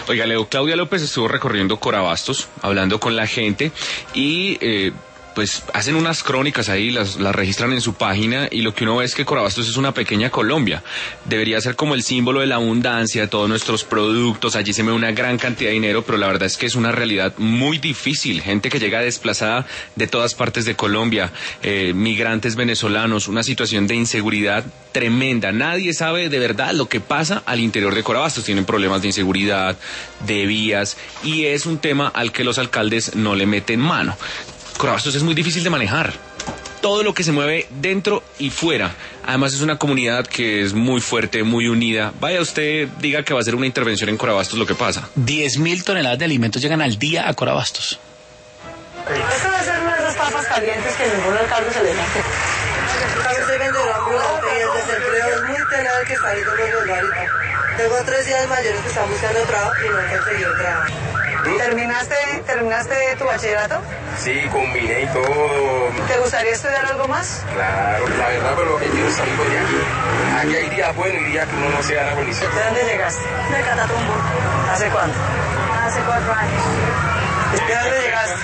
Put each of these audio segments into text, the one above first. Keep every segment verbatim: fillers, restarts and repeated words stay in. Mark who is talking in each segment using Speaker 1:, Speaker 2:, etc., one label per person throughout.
Speaker 1: Oiga, Leo, Claudia López estuvo recorriendo Corabastos, hablando con la gente y... Eh, pues hacen unas crónicas ahí, las, las registran en su página y lo que uno ve es que Corabastos es una pequeña Colombia. Debería ser como el símbolo de la abundancia de todos nuestros productos. Allí se ve una gran cantidad de dinero, pero la verdad es que es una realidad muy difícil. Gente que llega desplazada de todas partes de Colombia, eh, migrantes venezolanos, una situación de inseguridad tremenda. Nadie sabe de verdad lo que pasa al interior de Corabastos. Tienen problemas de inseguridad, de vías, y es un tema al que los alcaldes no le meten mano. Corabastos es muy difícil de manejar. Todo lo que se mueve dentro y fuera. Además es una comunidad que es muy fuerte, muy unida. Vaya usted, diga que va a hacer una intervención en Corabastos, lo que pasa.
Speaker 2: diez mil toneladas de alimentos llegan al día a Corabastos.
Speaker 3: Esta va a ser una de esas papas calientes que ningún alcalde se le mete. También se vende el ambulante y el desempleo es muy tenaz que está ahí con los lugares. Tengo tres días mayores que están buscando trabajo y no han conseguido trabajo. ¿Terminaste, ¿Terminaste tu bachillerato?
Speaker 4: Sí, combiné y todo.
Speaker 3: ¿Te gustaría estudiar algo más?
Speaker 4: Claro, la verdad, pero lo que quiero es salir de aquí. Aquí hay días buenos y días que uno no se da la bendición.
Speaker 3: ¿De dónde llegaste?
Speaker 5: De Catatumbo.
Speaker 3: ¿Hace cuánto?
Speaker 5: Hace cuatro años.
Speaker 3: ¿De dónde llegaste?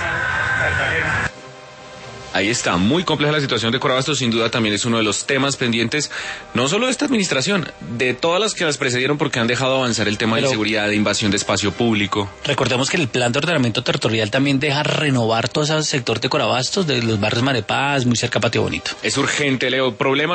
Speaker 1: Ahí está, muy compleja la situación de Corabastos, sin duda también es uno de los temas pendientes, no solo de esta administración, de todas las que las precedieron porque han dejado avanzar el tema Pero, de inseguridad, de invasión de espacio público.
Speaker 2: Recordemos que el plan de ordenamiento territorial también deja renovar todo ese sector de Corabastos, de los barrios Marepaz, muy cerca a Patio Bonito.
Speaker 1: Es urgente, Leo, problemas